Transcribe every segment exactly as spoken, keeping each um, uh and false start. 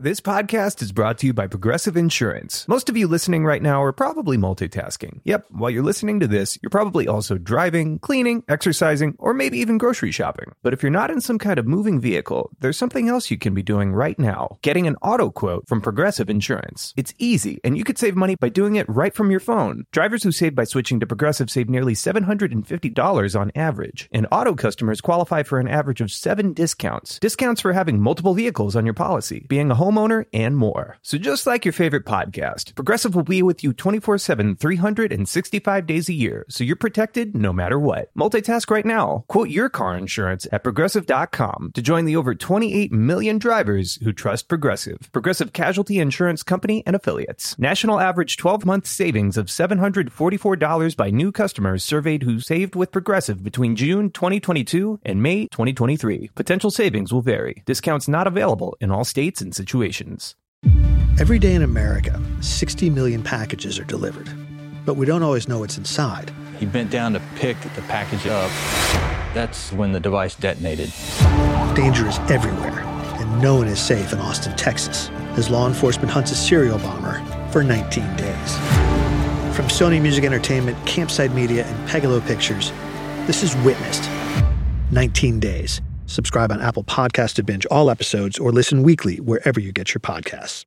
This podcast is brought to you by Progressive Insurance. Most of you listening right now are probably multitasking. Yep, while you're listening to this, you're probably also driving, cleaning, exercising, or maybe even grocery shopping. But if you're not in some kind of moving vehicle, there's something else you can be doing right now. Getting an auto quote from Progressive Insurance. It's easy, and you could save money by doing it right from your phone. Drivers who save by switching to Progressive save nearly seven hundred fifty dollars on average. And auto customers qualify for an average of seven discounts. Discounts for having multiple vehicles on your policy, being a homeowner, and more. So just like your favorite podcast, Progressive will be with you twenty-four seven, three hundred sixty-five days a year, so you're protected no matter what. Multitask right now. Quote your car insurance at Progressive dot com to join the over twenty-eight million drivers who trust Progressive. Progressive Casualty Insurance Company and Affiliates. National average twelve-month savings of seven hundred forty-four dollars by new customers surveyed who saved with Progressive between June twenty twenty-two and May twenty twenty-three. Potential savings will vary. Discounts not available in all states and situations. Every day in America, sixty million packages are delivered, but we don't always know what's inside. He bent down to pick the package up. That's when the device detonated. Danger is everywhere, and no one is safe in Austin, Texas, as law enforcement hunts a serial bomber for nineteen days. From Sony Music Entertainment, Campside Media, and Pegalo Pictures, this is Witnessed. nineteen days. Subscribe on Apple Podcasts to binge all episodes or listen weekly wherever you get your podcasts.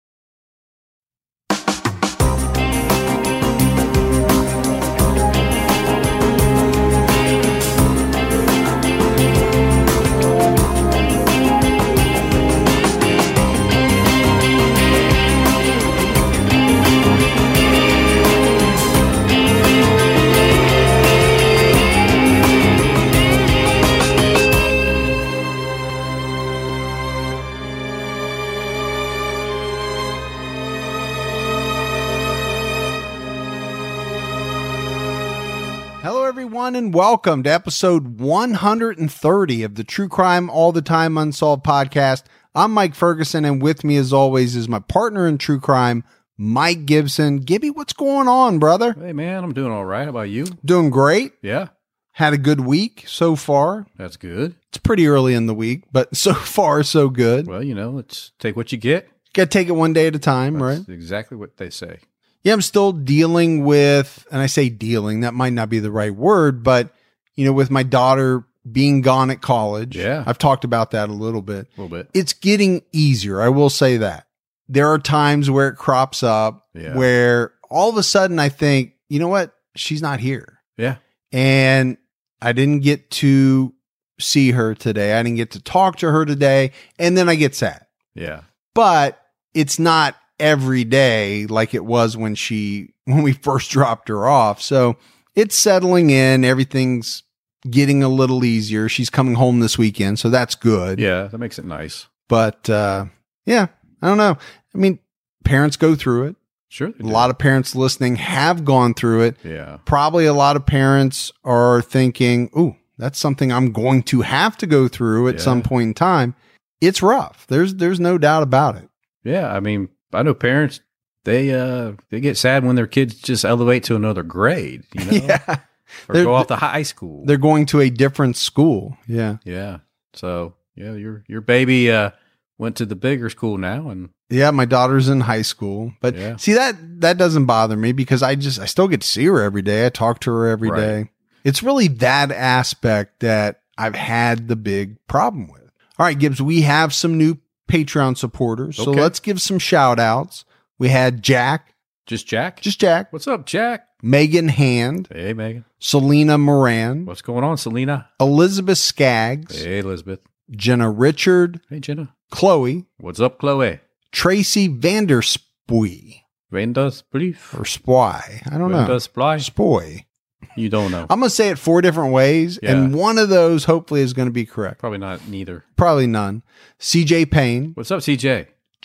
Everyone, and welcome to episode one hundred thirty of the True Crime All the Time Unsolved podcast. I'm Mike Ferguson, and with me as always is my partner in true crime, Mike Gibson. Gibby, what's going on, brother? Hey man, I'm doing all right. How about you? Doing great. Yeah. Had a good week so far. That's good. It's pretty early in the week, but so far so good. Well, you know, let's take what you get. Got to take it one day at a time, That's right? Exactly what they say. Yeah, I'm still dealing with, and I say dealing, that might not be the right word, but, you know, with my daughter being gone at college. Yeah. I've talked about that a little bit. A little bit. It's getting easier. I will say that. There are times where it crops up Yeah. where all of a sudden I think, you know what? She's not here. Yeah. And I didn't get to see her today. I didn't get to talk to her today. And then I get sad. Yeah. But it's not every day like it was when she when we first dropped her off. So it's settling in. Everything's getting a little easier. She's coming home this weekend, so that's good. Yeah, that makes it nice. But uh, yeah, I don't know. I mean, parents go through it. Sure. A lot of parents listening have gone through it. Yeah. Probably a lot of parents are thinking, ooh, that's something I'm going to have to go through at Yeah. some point in time. It's rough. There's there's no doubt about it. Yeah, I mean, I know parents, they uh they get sad when their kids just elevate to another grade, you know? Yeah. Or They're- go off to high school. They're going to a different school. Yeah. Yeah. So, yeah, your your baby uh went to the bigger school now, and Yeah, my daughter's in high school. But Yeah. see, that that doesn't bother me because I just I still get to see her every day. I talk to her every Right. day. It's really that aspect that I've had the big problem with. All right, Gibbs, we have some new Patreon supporters. So Okay. let's give some shout outs. We had Jack, just Jack. just Jack, What's up, Jack? Megan Hand, Hey, Megan. Selena Moran, What's going on, Selena? Elizabeth Skaggs, Hey, Elizabeth. Jenna Richard, Hey, Jenna. Chloe, What's up, Chloe? Tracy Vanderspoy, Vendas brief. or Spy. I don't know. Vendas fly. Spoy. You don't know. I'm going to say it four different ways, Yeah. and one of those hopefully is going to be correct. Probably not neither. Probably none. C J Payne, What's up, C J?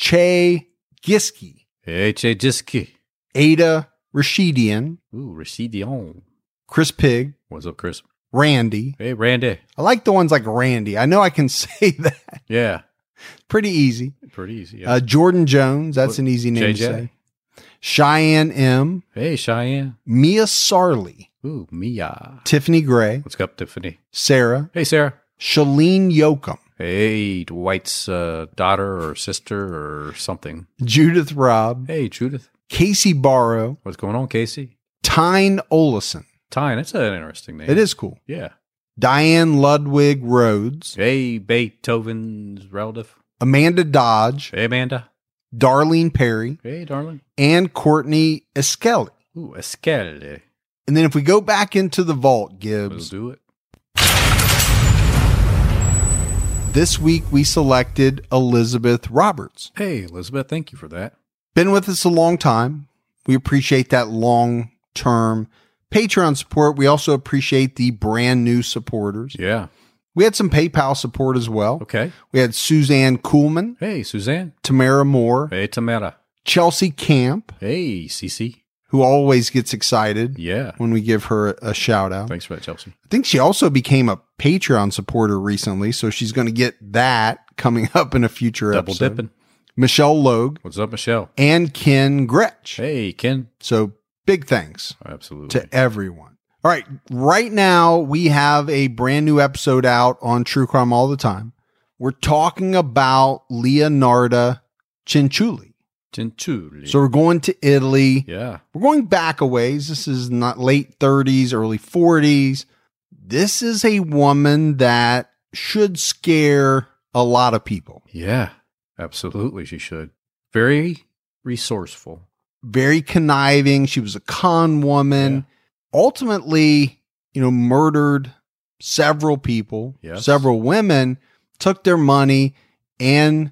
Che Giski, Hey, Che Jiski. Ada Rashidian, Ooh, Rashidi. Chris Pig, What's up, Chris? Randy. Hey, Randy. I like the ones like Randy. I know I can say that. Yeah. Pretty easy. Pretty easy. Yeah. Uh, Jordan Jones, that's What- an easy name J J? to say. Cheyenne M, hey, Cheyenne. Mia Sarley, Ooh, Mia. Tiffany Gray, What's up, Tiffany? Sarah, Hey, Sarah. Shalene Yoakum, Hey, Dwight's uh, daughter or sister or something. Judith Robb, Hey, Judith. Casey Barrow, What's going on, Casey? Tyne Olesen. Tyne, that's an interesting name. It is cool. Yeah. Diane Ludwig Rhodes, Hey, Beethoven's relative. Amanda Dodge, Hey, Amanda. Darlene Perry, Hey, darling. and Courtney Eskelly. Ooh, Escalade. And then if we go back into the vault, We'll Gibbs, do it. this week we selected Elizabeth Roberts. Hey, Elizabeth, thank you for that. Been with us a long time. We appreciate that long-term Patreon support. We also appreciate the brand new supporters. Yeah. We had some PayPal support as well. Okay. We had Suzanne Kuhlman, Hey, Suzanne. Tamara Moore, Hey, Tamara. Chelsea Camp, Hey, Cece. who always gets excited Yeah. when we give her a shout out. Thanks for that, Chelsea. I think she also became a Patreon supporter recently, so she's going to get that coming up in a future Double episode. dipping. Michelle Logue What's up, Michelle? and Ken Gretsch. Hey, Ken. So big thanks Absolutely. to everyone. All right. Right now, we have a brand new episode out on True Crime All the Time. We're talking about Leonarda Cianciulli. Cianciulli. So we're going to Italy. Yeah. We're going back a ways. This is not late thirties, early forties. This is a woman that should scare a lot of people. Yeah. Absolutely, she should. Very resourceful. Very conniving. She was a con woman. Ultimately, you know, murdered several people, Yes. several women, took their money and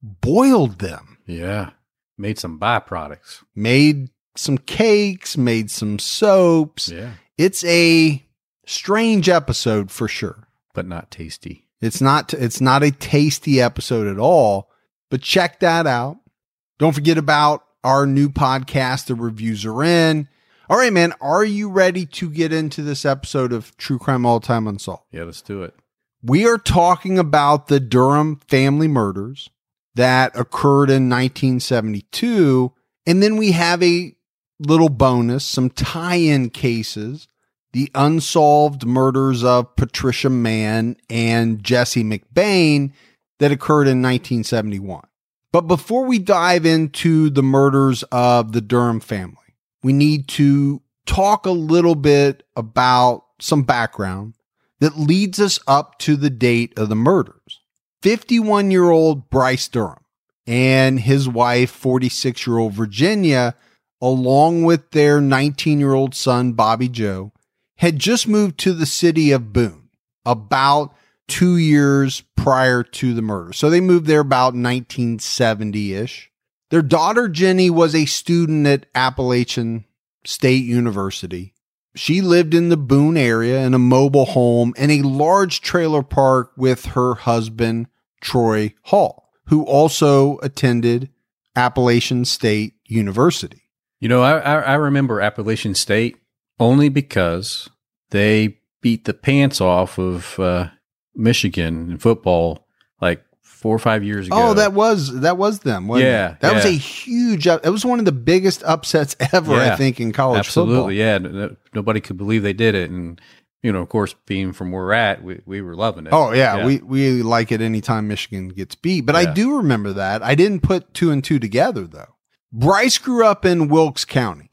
boiled them. Yeah. Made some byproducts. Made some cakes, made some soaps. Yeah. It's a strange episode for sure. But not tasty. It's not it's not a tasty episode at all, but check that out. Don't forget about our new podcast. The reviews are in. All right, man. Are you ready to get into this episode of True Crime All Time Unsolved? Yeah, let's do it. We are talking about the Durham family murders that occurred in nineteen seventy-two. And then we have a little bonus, some tie-in cases, the unsolved murders of Patricia Mann and Jesse McBain that occurred in nineteen seventy-one. But before we dive into the murders of the Durham family, we need to talk a little bit about some background that leads us up to the date of the murders. fifty-one-year-old Bryce Durham and his wife, forty-six-year-old Virginia, along with their nineteen-year-old son, Bobby Joe, had just moved to the city of Boone about two years prior to the murder. So they moved there about nineteen seventy-ish. Their daughter, Jenny, was a student at Appalachian State University. She lived in the Boone area in a mobile home and a large trailer park with her husband, Troy Hall, who also attended Appalachian State University. You know, I, I, I remember Appalachian State only because they beat the pants off of uh, Michigan in football like four or five years ago. Oh, that was that was them. Wasn't Yeah, it? that was yeah. a huge. It was one of the biggest upsets ever, I Yeah, think, in college Absolutely, football. yeah. N- Nobody could believe they did it. And, you know, of course, being from where we're at, we, we were loving it. Oh yeah, we we like it anytime Michigan gets beat. But I Yeah. do remember that. I didn't put two and two together though. Bryce grew up in Wilkes County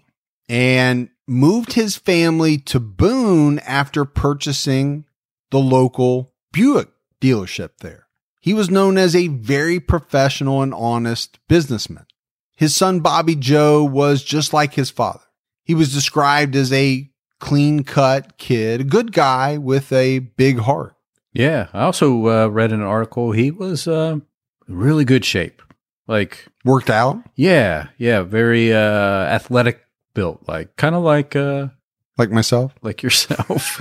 and moved his family to Boone after purchasing the local Buick dealership there. He was known as a very professional and honest businessman. His son Bobby Joe was just like his father. He was described as a clean-cut kid, a good guy with a big heart. Yeah. I also uh, read in an article he was uh, in really good shape. Like, Worked out, yeah, yeah, very uh, athletic built, like kind of like uh, like myself. like yourself.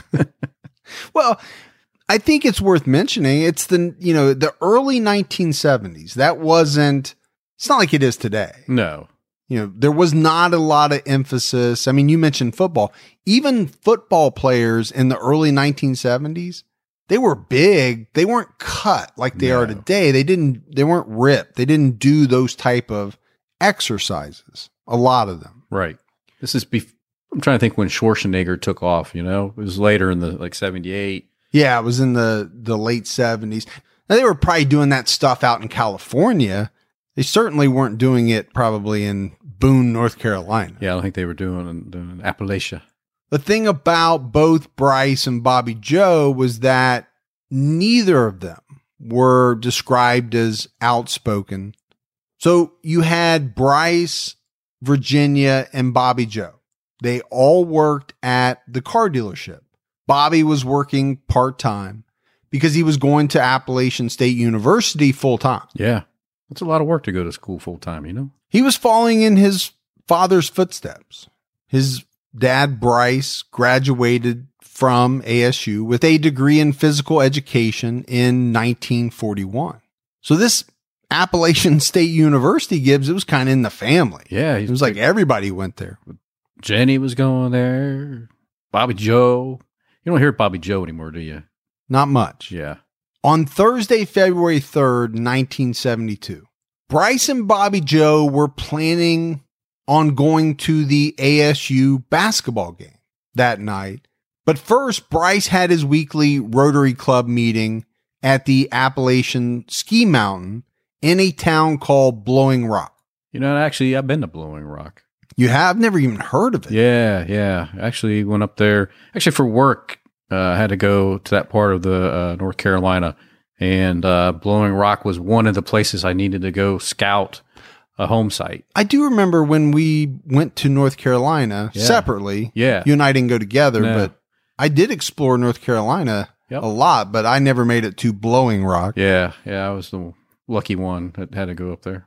Well, I think it's worth mentioning. It's the, you know, the early nineteen seventies. That wasn't, it's not like it is today. No. You know, there was not a lot of emphasis. I mean, you mentioned football. Even football players in the early nineteen seventies, they were big. They weren't cut like they No. are today. They didn't, they weren't ripped. They didn't do those type of exercises. A lot of them. Right. This is, bef- I'm trying to think when Schwarzenegger took off, you know, it was later in the like seventy-eight. Yeah, it was in the, the late seventies. Now, they were probably doing that stuff out in California. They certainly weren't doing it probably in Boone, North Carolina. Yeah, I don't think they were doing, doing Appalachia. The thing about both Bryce and Bobby Joe was that neither of them were described as outspoken. So you had Bryce, Virginia, and Bobby Joe. They all worked at the car dealership. Bobby was working part-time because he was going to Appalachian State University full-time. Yeah. It's a lot of work to go to school full-time, you know? He was following in his father's footsteps. His dad, Bryce, graduated from A S U with a degree in physical education in nineteen forty-one. So this Appalachian State University, Gibbs, it was kind of in the family. Yeah. It was like everybody went there. Jenny was going there. Bobby Joe. You don't hear Bobby Joe anymore, do you? Not much. Yeah. On Thursday, February third, nineteen seventy-two, Bryce and Bobby Joe were planning on going to the A S U basketball game that night. But first, Bryce had his weekly Rotary Club meeting at the Appalachian Ski Mountain in a town called Blowing Rock. You know, actually, I've been to Blowing Rock. You have? Never even heard of it. Yeah, yeah. Actually went up there, actually for work. Uh, I had to go to that part of the uh, North Carolina, and uh, Blowing Rock was one of the places I needed to go scout a home site. I do remember when we went to North Carolina Yeah. separately. Yeah. You and I didn't go together, No. but I did explore North Carolina Yep. a lot, but I never made it to Blowing Rock. Yeah, yeah. I was the lucky one that had to go up there.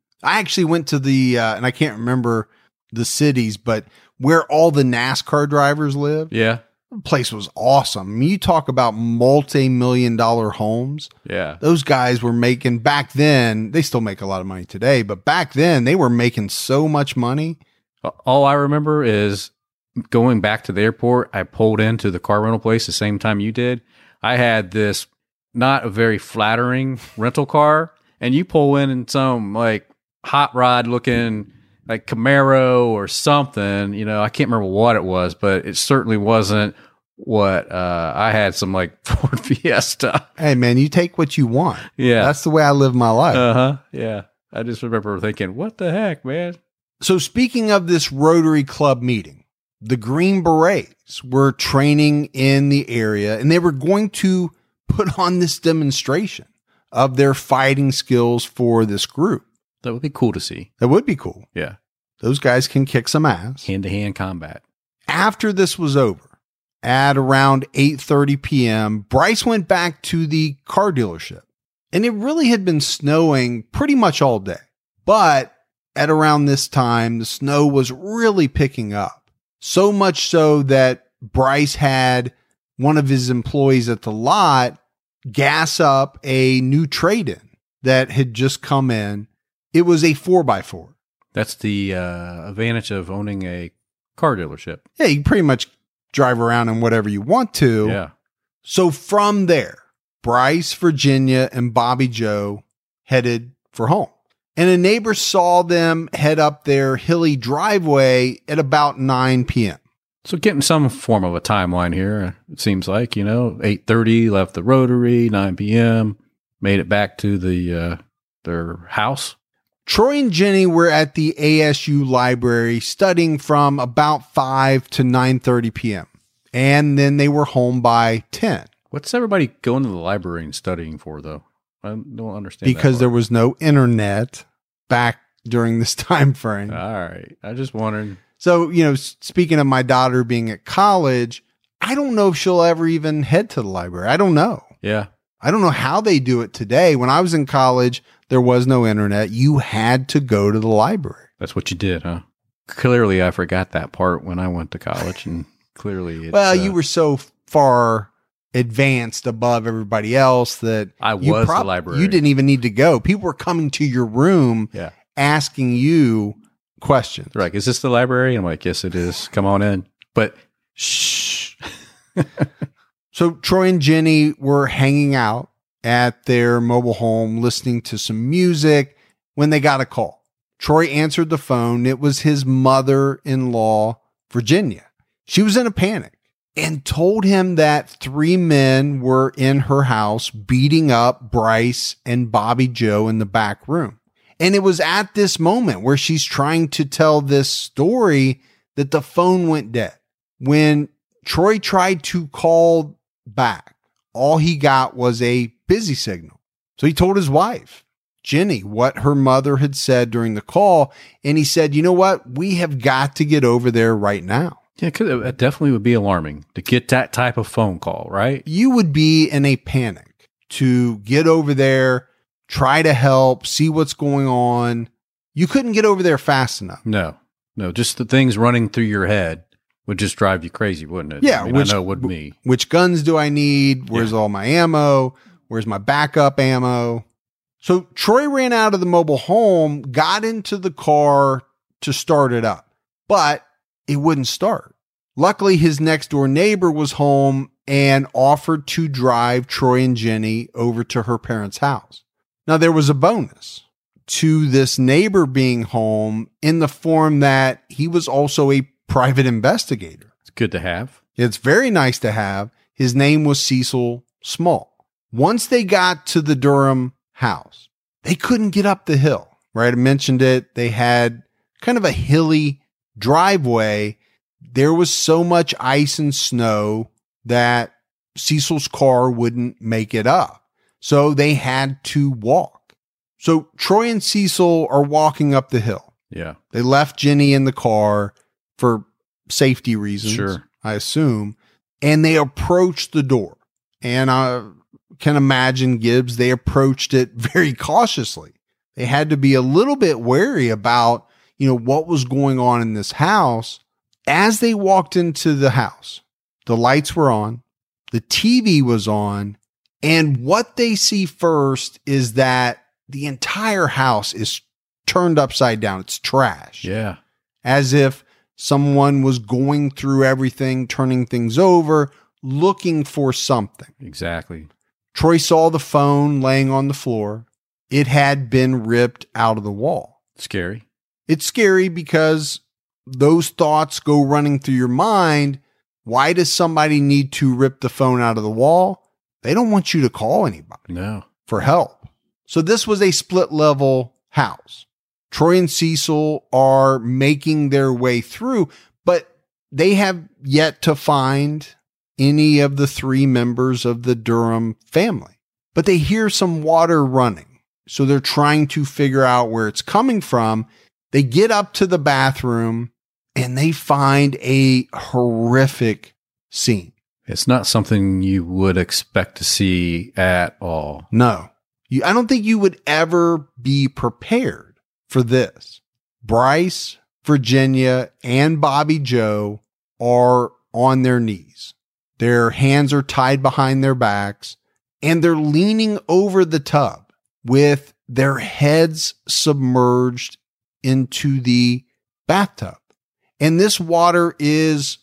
I actually went to the, uh, and I can't remember the cities, but where all the NASCAR drivers live. Yeah, The place was awesome. I mean, you talk about multi-million dollar homes. yeah. Those guys were making back then, they still make a lot of money today, but back then they were making so much money. All I remember is going back to the airport. I pulled into the car rental place the same time you did. I had this not a very flattering rental car, and you pull in in some like hot rod looking like Camaro or something. You know, I can't remember what it was, but it certainly wasn't what uh, I had. Some like Ford Fiesta. Hey man, you take what you want. Yeah, That's the way I live my life. uh huh. Yeah, I just remember thinking, what the heck, man? So speaking of this Rotary Club meeting, the Green Berets were training in the area and they were going to put on this demonstration of their fighting skills for this group. That would be cool to see. That would be cool. Yeah, Those guys can kick some ass. hand to hand combat. After this was over, at around eight thirty p.m., Bryce went back to the car dealership. And it really had been snowing pretty much all day. But at around this time, the snow was really picking up. So much so that Bryce had one of his employees at the lot gas up a new trade-in that had just come in. It was a four by four. That's the uh, advantage of owning a car dealership. Yeah, you can pretty much drive around in whatever you want to. Yeah. So from there, Bryce, Virginia, and Bobby Joe headed for home. And a neighbor saw them head up their hilly driveway at about nine p.m. So getting some form of a timeline here, it seems like, you know, eight thirty, left the Rotary, nine p.m., made it back to the uh, their house. Troy and Jenny were at the A S U library studying from about five to nine thirty p.m. And then they were home by ten. What's everybody going to the library and studying for, though? I don't understand. Because there was no internet back during this time frame. All right. I just wondered. So, you know, speaking of my daughter being at college, I don't know if she'll ever even head to the library. I don't know. Yeah. I don't know how they do it today. When I was in college, there was no internet. You had to go to the library. That's what you did, huh? Clearly, I forgot that part when I went to college, and clearly, it's, Well, uh, you were so far advanced above everybody else that I you was prob- the library. You didn't even need to go. People were coming to your room Yeah. asking you questions. They're like, is this the library? I'm like, yes, it is. Come on in. But shh. So Troy and Jenny were hanging out at their mobile home, listening to some music when they got a call. Troy answered the phone. It was his mother-in-law, Virginia. She was in a panic. and told him that three men were in her house beating up Bryce and Bobby Joe in the back room. And it was at this moment where she's trying to tell this story that the phone went dead. When Troy tried to call back, all he got was a busy signal. So he told his wife, Jenny, what her mother had said during the call. And he said, you know what? We have got to get over there right now. Yeah, because it definitely would be alarming to get that type of phone call, right? You would be in a panic to get over there, try to help, see what's going on. You couldn't get over there fast enough. No, no, just the things running through your head would just drive you crazy, wouldn't it? Yeah, I, mean, which, I know it would me. Which guns do I need? Where's Yeah. all my ammo? Where's my backup ammo? So Troy ran out of the mobile home, got into the car to start it up, but it wouldn't start. Luckily, his next door neighbor was home and offered to drive Troy and Jenny over to her parents' house. Now, there was a bonus to this neighbor being home in the form that he was also a private investigator. It's good to have. It's very nice to have. His name was Cecil Small. Once they got to the Durham house, they couldn't get up the hill, right? I mentioned it. They had kind of a hilly driveway. There was so much ice and snow that Cecil's car wouldn't make it up. So they had to walk. So Troy and Cecil are walking up the hill. Yeah. They left Jenny in the car for safety reasons, Sure. I assume. And they approached the door. And I can imagine Gibbs, they approached it very cautiously. They had to be a little bit wary about, you know, what was going on in this house. As they walked into the house, the lights were on, the T V was on, and what they see first is that the entire house is turned upside down. It's trash. Yeah. As if someone was going through everything, turning things over, looking for something. Exactly. Troy saw the phone laying on the floor. It had been ripped out of the wall. Scary. It's scary because those thoughts go running through your mind. Why does somebody need to rip the phone out of the wall? They don't want you to call anybody No. for help. So this was a split level house. Troy and Cecil are making their way through, but they have yet to find any of the three members of the Durham family. But they hear some water running. So they're trying to figure out where it's coming from. They get up to the bathroom and they find a horrific scene. It's not something you would expect to see at all. No, you, I don't think you would ever be prepared for this. Bryce, Virginia, and Bobby Joe are on their knees. Their hands are tied behind their backs, and they're leaning over the tub with their heads submerged into the bathtub. And this water is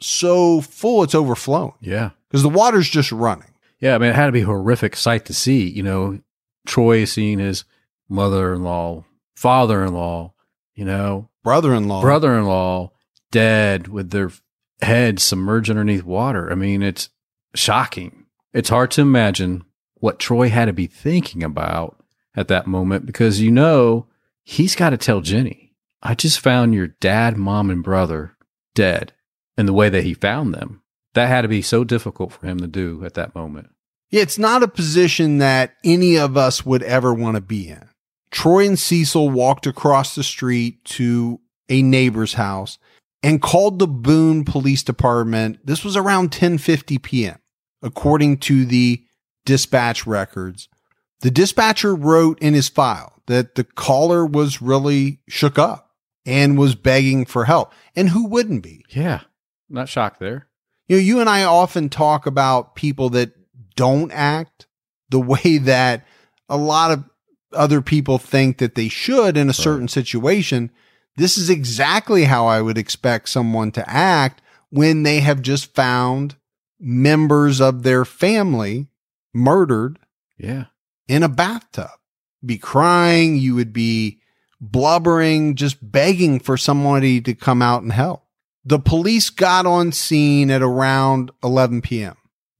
so full, it's overflowing Yeah. because the water's just running. Yeah. I mean, it had to be a horrific sight to see. You know, Troy seeing his mother-in-law, father-in-law, you know, Brother-in-law. brother-in-law dead with their heads submerged underneath water. I mean, it's shocking. It's hard to imagine what Troy had to be thinking about at that moment because, you know, he's got to tell Jenny, I just found your dad, mom, and brother dead. And the way that he found them, that had to be so difficult for him to do at that moment. Yeah, it's not a position that any of us would ever want to be in. Troy and Cecil walked across the street to a neighbor's house and called the Boone Police Department. This was around ten fifty p.m., according to the dispatch records. The dispatcher wrote in his file that the caller was really shook up and was begging for help. And who wouldn't be? Yeah. Not shocked there. You know, you and I often talk about people that don't act the way that a lot of other people think that they should in a certain situation. This is exactly how I would expect someone to act when they have just found members of their family murdered Yeah. in a bathtub. Be crying, you would be blubbering, just begging for somebody to come out and help. the police got on scene at around eleven p.m.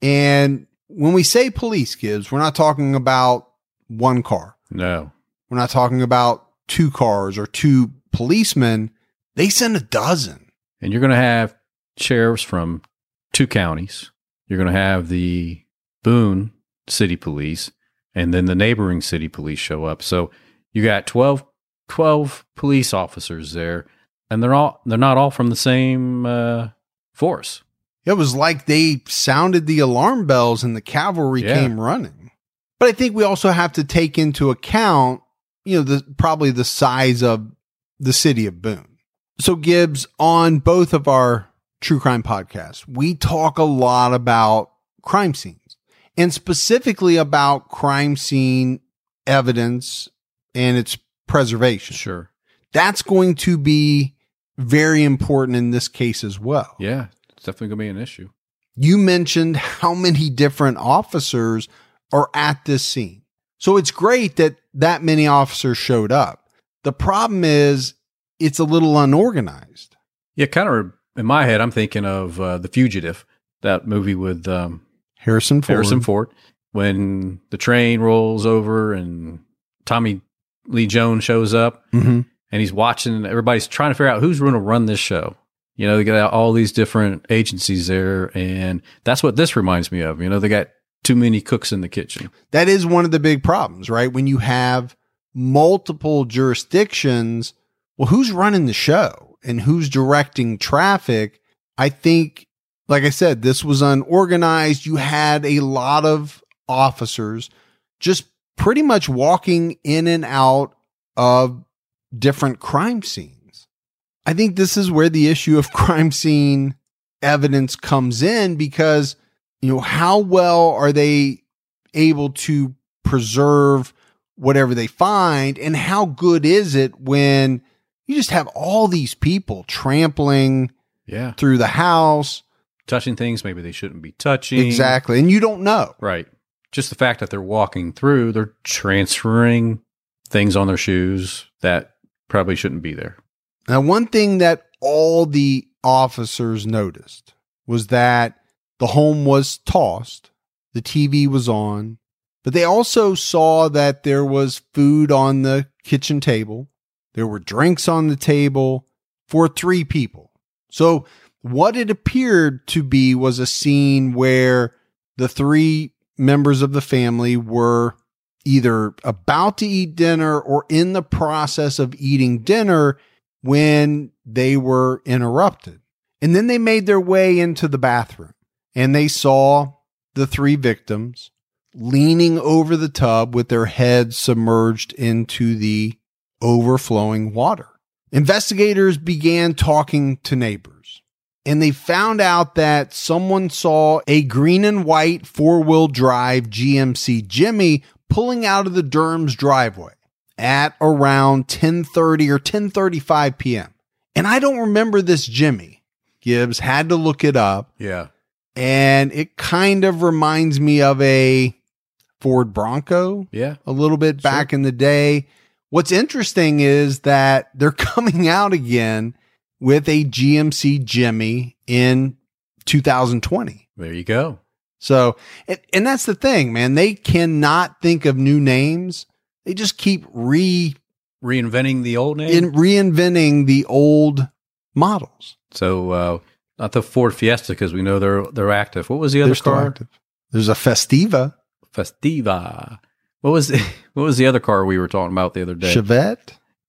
And when we say police, Gibbs, we're not talking about one car. No. We're not talking about two cars or two policemen. They sent a dozen. And you're going to have sheriffs from two counties. You're going to have the Boone City Police, and then the neighboring city police show up. So you got twelve, twelve police officers there, and they're all they're not all from the same uh, force. It was like they sounded the alarm bells and the cavalry Yeah. came running. But I think we also have to take into account, you know, the probably the size of the city of Boone. So Gibbs, on both of our true crime podcasts, we talk a lot about crime scenes and specifically about crime scene evidence and its preservation. Sure. That's going to be very important in this case as well. Yeah, it's definitely going to be an issue. You mentioned how many different officers are at this scene. So it's great that that many officers showed up. The problem is it's a little unorganized. Yeah, kind of in my head, I'm thinking of uh, The Fugitive, that movie with um, Harrison Ford. Harrison Ford, when the train rolls over and Tommy Lee Jones shows up Mm-hmm. and he's watching, everybody's trying to figure out who's going to run this show. You know, they got all these different agencies there, and that's what this reminds me of. You know, they got too many cooks in the kitchen. That is one of the big problems, right? When you have multiple jurisdictions, well, who's running the show and who's directing traffic? I think, like I said, this was unorganized. You had a lot of officers just pretty much walking in and out of different crime scenes. I think this is where the issue of crime scene evidence comes in, because, you know, how well are they able to preserve whatever they find, and how good is it when you just have all these people trampling Yeah. through the house? Touching things maybe they shouldn't be touching. Exactly. And you don't know. Right. Just the fact that they're walking through, they're transferring things on their shoes that probably shouldn't be there. Now, one thing that all the officers noticed was that the home was tossed, the T V was on, but they also saw that there was food on the kitchen table. There were drinks on the table for three people. So what it appeared to be was a scene where the three members of the family were either about to eat dinner or in the process of eating dinner when they were interrupted. And then they made their way into the bathroom and they saw the three victims leaning over the tub with their heads submerged into the overflowing water. Investigators began talking to neighbors, and they found out that someone saw a green and white four-wheel drive G M C Jimmy pulling out of the Durham's driveway at around ten thirty or ten thirty-five p.m. And I don't remember this Jimmy. Gibbs had to look it up. Yeah. And it kind of reminds me of a Ford Bronco Yeah. a little bit back in the day. What's interesting is that they're coming out again with a G M C Jimmy in two thousand twenty. There you go. So, and, and that's the thing, man. They cannot think of new names. They just keep re Reinventing the old name. in reinventing the old models. so, uh, not the Ford Fiesta, because we know they're they're active. What was the other They're still car? active. There's a Festiva, Festiva. What was the, what was the other car we were talking about the other day? Chevette,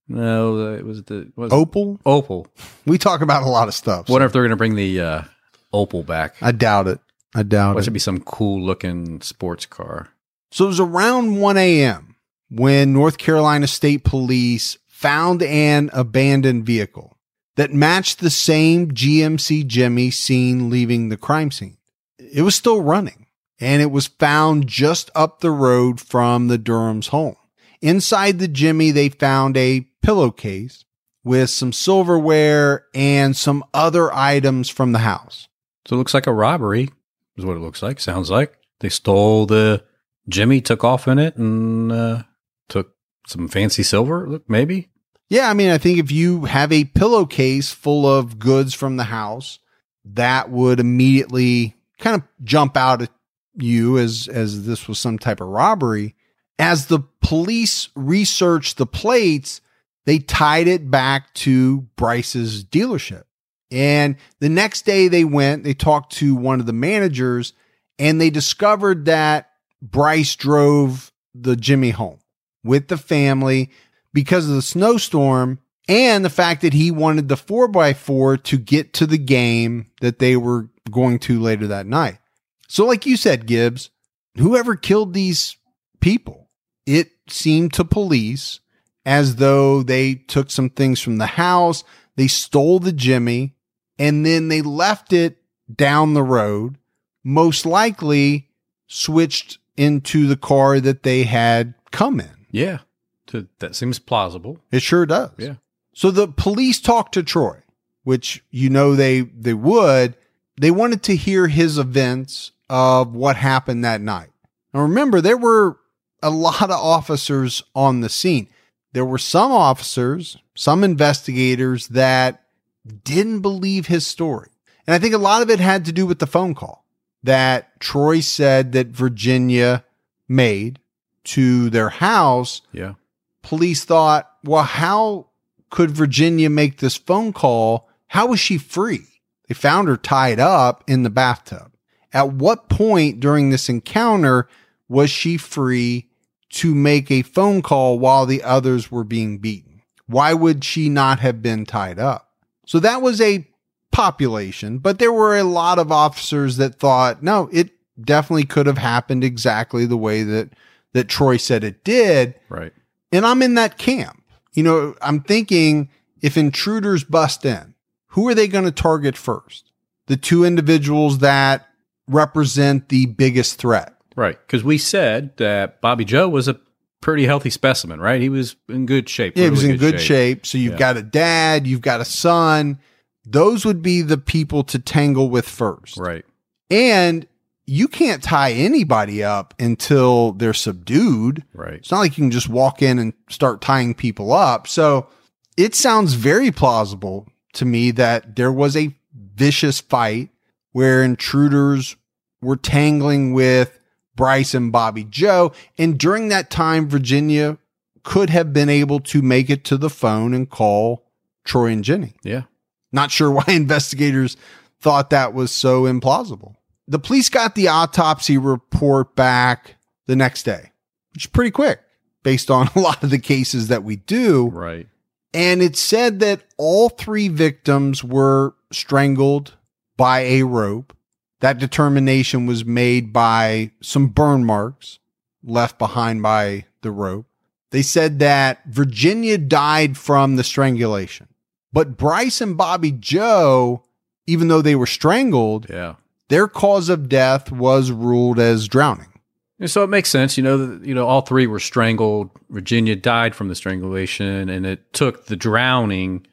No, it was the what was it? Opal. Opal. We talk about a lot of stuff. so Wonder if they're going to bring the uh, Opal back. I doubt it. I doubt What it. should be some cool looking sports car? So it was around one a.m. when North Carolina State Police found an abandoned vehicle that matched the same G M C Jimmy seen leaving the crime scene. It was still running, and it was found just up the road from the Durham's home. Inside the Jimmy, they found a pillowcase with some silverware and some other items from the house. So it looks like a robbery, is what it looks like. Sounds like they stole the Jimmy, took off in it, and uh, took some fancy silver. Look, maybe. Yeah, I mean, I think if you have a pillowcase full of goods from the house, that would immediately kind of jump out at you as, as this was some type of robbery. As the police researched the plates, they tied it back to Bryce's dealership. And the next day they went, they talked to one of the managers, and they discovered that Bryce drove the Jimmy home with the family because of the snowstorm and the fact that he wanted the four by four to get to the game that they were going to later that night. So like you said, Gibbs, whoever killed these people, it seemed to police as though they took some things from the house, they stole the Jimmy, and then they left it down the road, most likely switched into the car that they had come in. Yeah. To, that seems plausible. It sure does. Yeah. So the police talked to Troy, which you know they, they would. They wanted to hear his events of what happened that night. Now remember, there were a lot of officers on the scene. There were some officers, some investigators that didn't believe his story. And I think a lot of it had to do with the phone call that Troy said that Virginia made to their house. Yeah. Police thought, well, how could Virginia make this phone call? How was she free? They found her tied up in the bathtub. At what point during this encounter was she free to make a phone call while the others were being beaten? Why would she not have been tied up? So that was a population, but there were a lot of officers that thought, no, it definitely could have happened exactly the way that, that Troy said it did. Right. And I'm in that camp. You know, I'm thinking if intruders bust in, who are they going to target first? The two individuals that represent the biggest threat. Right. Because we said that Bobby Joe was a pretty healthy specimen, right? He was in good shape. Yeah, he was really in good shape. shape. So you've Yeah. got a dad, you've got a son. Those would be the people to tangle with first. Right. And you can't tie anybody up until they're subdued. Right. It's not like you can just walk in and start tying people up. So it sounds very plausible to me that there was a vicious fight where intruders were tangling with Bryce and Bobby Joe. And during that time, Virginia could have been able to make it to the phone and call Troy and Jenny. Yeah. Not sure why investigators thought that was so implausible. The police got the autopsy report back the next day, which is pretty quick based on a lot of the cases that we do. Right. And it said that all three victims were strangled by a rope. That determination was made by some burn marks left behind by the rope. They said that Virginia died from the strangulation, but Bryce and Bobby Joe, even though they were strangled, Yeah. their cause of death was ruled as drowning. And so it makes sense, you know, that, you know, all three were strangled. Virginia died from the strangulation, and it took the drowning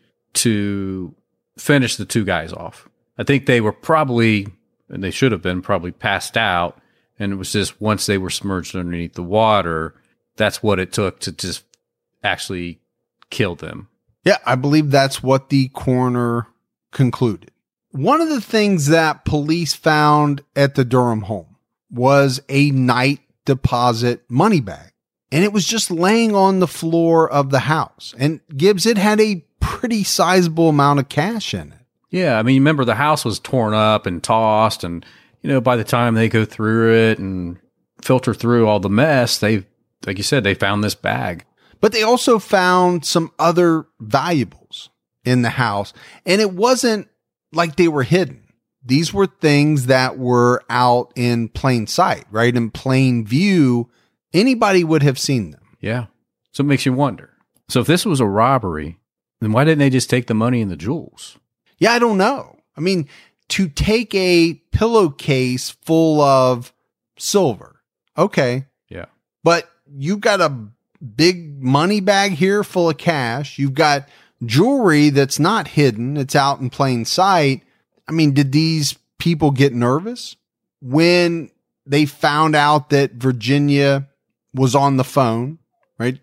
to finish the two guys off. I think they were probably, and they should have been probably passed out. And it was just once they were submerged underneath the water, that's what it took to just actually kill them. Yeah, I believe that's what the coroner concluded. One of the things that police found at the Durham home was a night deposit money bag. And it was just laying on the floor of the house. And Gibbs, it had a pretty sizable amount of cash in it. Yeah, I mean, remember the house was torn up and tossed, and you know, by the time they go through it and filter through all the mess, they, like you said, they found this bag. But they also found some other valuables in the house, and it wasn't like they were hidden. These were things that were out in plain sight, right? In plain view, anybody would have seen them. Yeah. So it makes you wonder. So if this was a robbery, then why didn't they just take the money and the jewels? Yeah, I don't know. I mean, to take a pillowcase full of silver, okay. Yeah. But you've got a big money bag here full of cash. You've got jewelry that's not hidden. It's out in plain sight. I mean, did these people get nervous when they found out that Virginia was on the phone, right?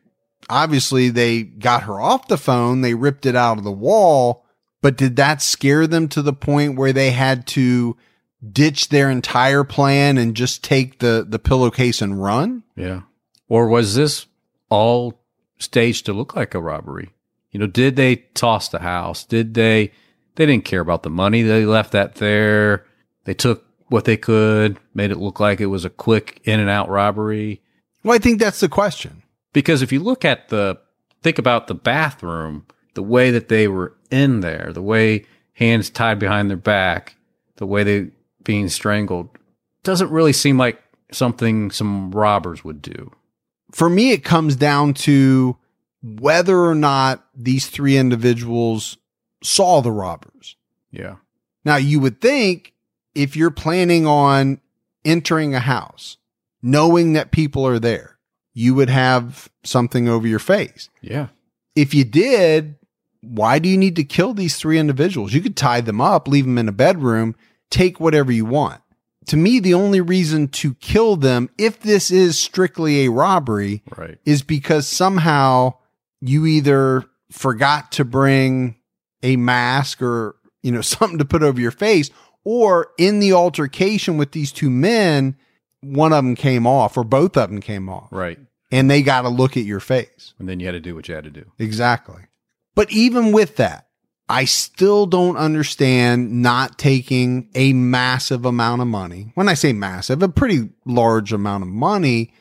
obviously they got her off the phone. They ripped it out of the wall. But did that scare them to the point where they had to ditch their entire plan and just take the, the pillowcase and run? Yeah. Or was this all staged to look like a robbery? You know, did they toss the house? Did they, they didn't care about the money. They left that there. They took what they could, made it look like it was a quick in and out robbery. Well, I think that's the question. Because if you look at the, think about the bathroom, the way that they were in there, the way hands tied behind their back, the way they being strangled, doesn't really seem like something some robbers would do. For me, it comes down to whether or not these three individuals saw the robbers. Yeah. Now, you would think if you're planning on entering a house, knowing that people are there, you would have something over your face. Yeah. If you did, why do you need to kill these three individuals? You could tie them up, leave them in a bedroom, take whatever you want. To me, the only reason to kill them, if this is strictly a robbery, right, is because somehow you either forgot to bring a mask or, you know, something to put over your face, or in the altercation with these two men, one of them came off or both of them came off. Right. And they got to look at your face. And then you had to do what you had to do. Exactly. But even with that, I still don't understand not taking a massive amount of money. When I say massive, a pretty large amount of money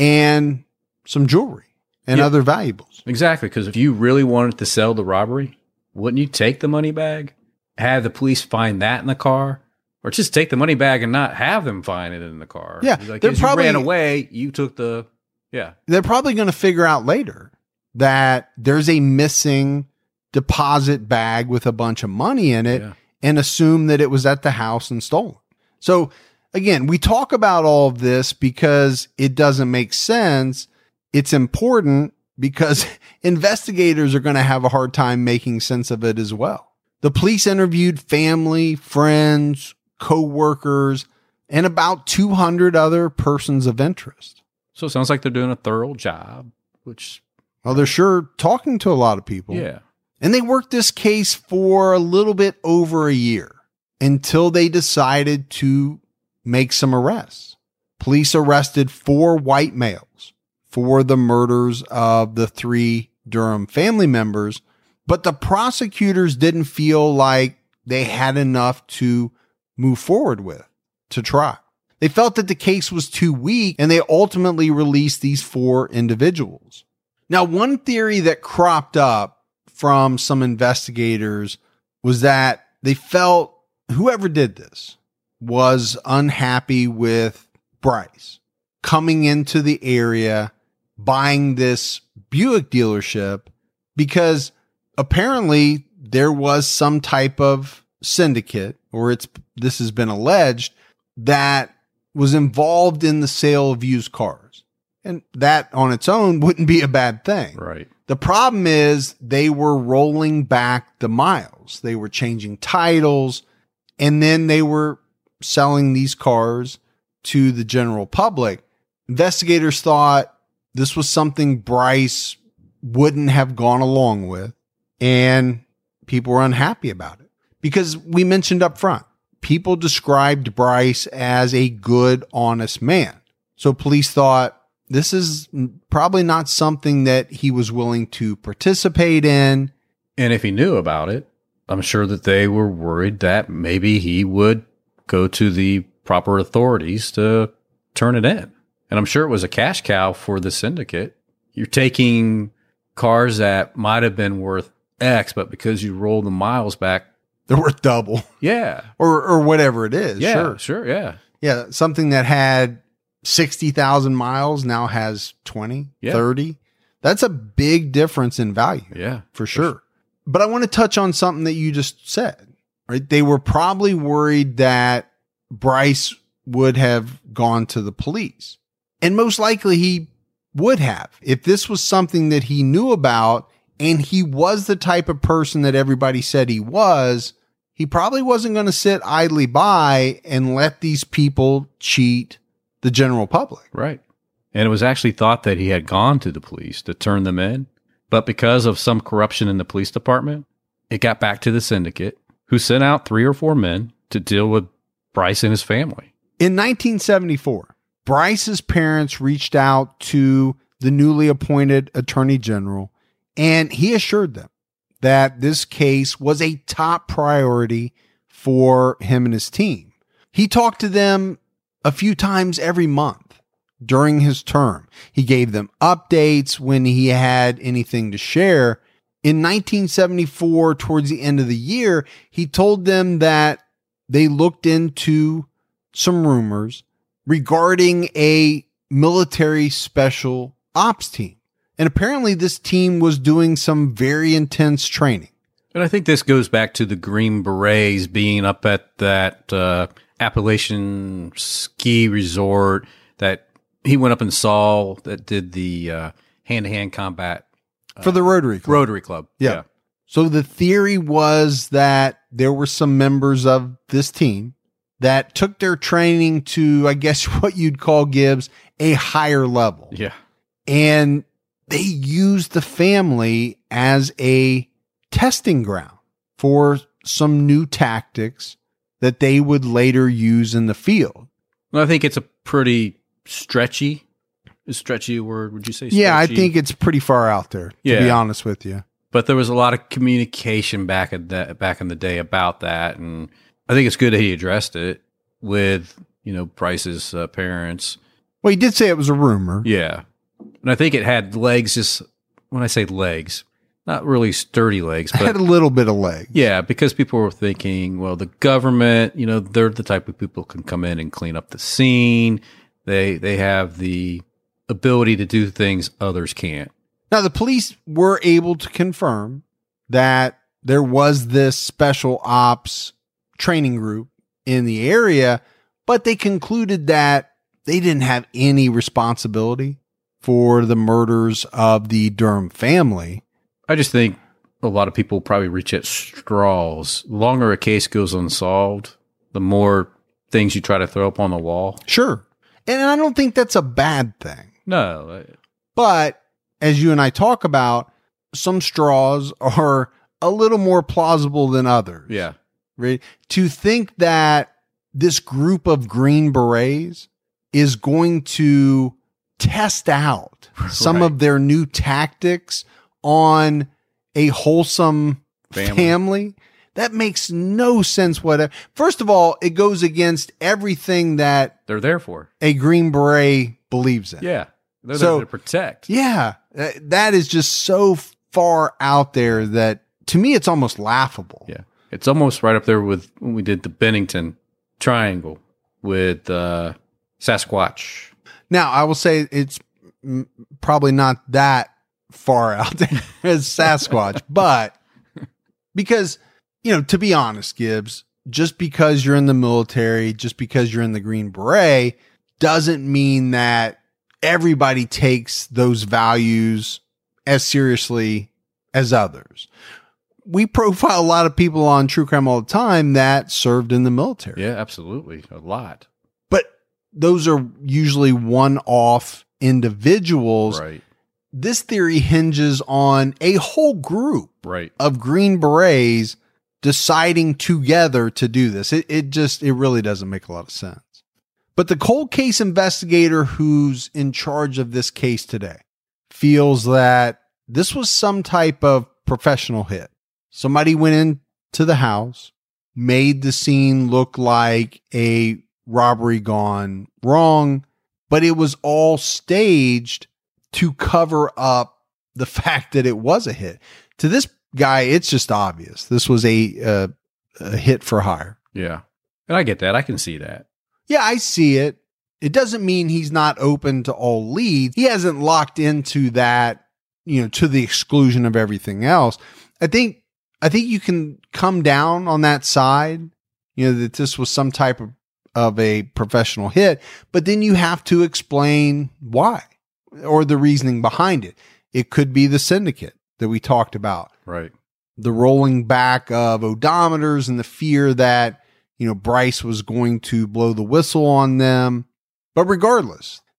and some jewelry and Yeah. other valuables. Exactly. Because if you really wanted to sell the robbery, wouldn't you take the money bag, have the police find that in the car, or just take the money bag and not have them find it in the car? Yeah, Like, they're as probably- you ran away, you took the, yeah. They're probably going to figure out later that there's a missing deposit bag with a bunch of money in it Yeah. and assume that it was at the house and stolen. So again, we talk about all of this because it doesn't make sense. It's important because investigators are going to have a hard time making sense of it as well. The police interviewed family, friends, co-workers, and about two hundred other persons of interest. So it sounds like they're doing a thorough job, which, Well, they're sure talking to a lot of people. yeah. And they worked this case for a little bit over a year until they decided to make some arrests. Police arrested four white males for the murders of the three Durham family members, but the prosecutors didn't feel like they had enough to move forward with to try. They felt that the case was too weak, and they ultimately released these four individuals. Now, one theory that cropped up from some investigators was that they felt whoever did this was unhappy with Bryce coming into the area, buying this Buick dealership, because apparently there was some type of syndicate, or it's this has been alleged, that was involved in the sale of used cars. And that on its own wouldn't be a bad thing. Right. The problem is they were rolling back the miles. They were changing titles, and then they were selling these cars to the general public. Investigators thought this was something Bryce wouldn't have gone along with, and people were unhappy about it. Because we mentioned up front, people described Bryce as a good, honest man. So police thought, this is probably not something that he was willing to participate in. And if he knew about it, I'm sure that they were worried that maybe he would go to the proper authorities to turn it in. And I'm sure it was a cash cow for the syndicate. You're taking cars that might have been worth X, but because you roll the miles back, They're worth double yeah. or, or whatever it is. Yeah, Sure. sure, yeah. Yeah. Something that had sixty thousand miles now has twenty, Yeah. thirty. That's a big difference in value. Yeah. For sure. But I want to touch on something that you just said, right? They were probably worried that Bryce would have gone to the police, and most likely he would have. If this was something that he knew about and he was the type of person that everybody said he was, he probably wasn't going to sit idly by and let these people cheat the general public. Right. And it was actually thought that he had gone to the police to turn them in. But because of some corruption in the police department, it got back to the syndicate, who sent out three or four men to deal with Bryce and his family. In nineteen seventy-four, Bryce's parents reached out to the newly appointed attorney general, and he assured them that this case was a top priority for him and his team. He talked to them a few times every month during his term. He gave them updates when he had anything to share. In nineteen seventy-four, towards the end of the year, he told them that they looked into some rumors regarding a military special ops team. And apparently this team was doing some very intense training. And I think this goes back to the Green Berets being up at that uh, Appalachian ski resort that he went up and saw, that did the uh, hand-to-hand combat. Uh, For the Rotary Club. Rotary Club. Yeah. yeah. So the theory was that there were some members of this team that took their training to, I guess, what you'd call, Gibbs, a higher level. Yeah. And they used the family as a testing ground for some new tactics that they would later use in the field. Well, I think it's a pretty stretchy, is stretchy a word, would you say? Stretchy? Yeah, I think it's pretty far out there, to Yeah. be honest with you. But there was a lot of communication back in that back in the day about that, and I think it's good that he addressed it with, you know, Bryce's uh, parents. Well, he did say it was a rumor. Yeah, and I think it had legs. Just when I say legs, not really sturdy legs, It but had a little bit of leg. yeah, because people were thinking, well, the government, you know, they're the type of people who can come in and clean up the scene. They they have the ability to do things others can't. Now, the police were able to confirm that there was this special ops training group in the area, but they concluded that they didn't have any responsibility for the murders of the Durham family. I just think a lot of people probably reach at straws. The longer a case goes unsolved, the more things you try to throw up on the wall. Sure. And I don't think that's a bad thing. No. But as you and I talk about, some straws are a little more plausible than others. Yeah. Right? To think that this group of Green Berets is going to test out some Right. of their new tactics on a wholesome Family. family, that makes no sense whatever. First of all, it goes against everything that They're there for. a Green Beret believes in. Yeah. They're So- there to protect. Yeah, uh, that is just so far out there that to me it's almost laughable. Yeah. It's almost right up there with when we did the Bennington Triangle with uh, Sasquatch. Now, I will say it's mm, probably not that far out there as Sasquatch, but because, you know, to be honest, Gibbs, just because you're in the military, just because you're in the Green Beret, doesn't mean that everybody takes those values as seriously as others. We profile a lot of people on True Crime all the time that served in the military. Yeah, absolutely. A lot. But those are usually one-off individuals. Right. This theory hinges on a whole group Right. of Green Berets deciding together to do this. It, it just, it really doesn't make a lot of sense. But the cold case investigator who's in charge of this case today feels that this was some type of professional hit. Somebody went into the house, made the scene look like a robbery gone wrong, but it was all staged to cover up the fact that it was a hit. To this guy, it's just obvious. This was a, uh, a hit for hire. Yeah. And I get that. I can see that. Yeah, I see it. It doesn't mean he's not open to all leads. He hasn't locked into that, you know, to the exclusion of everything else. I think, I think you can come down on that side, you know, that this was some type of, of a professional hit, but then you have to explain why or the reasoning behind it. It could be the syndicate that we talked about. Right. The rolling back of odometers and the fear that, you know, Bryce was going to blow the whistle on them. But regardless,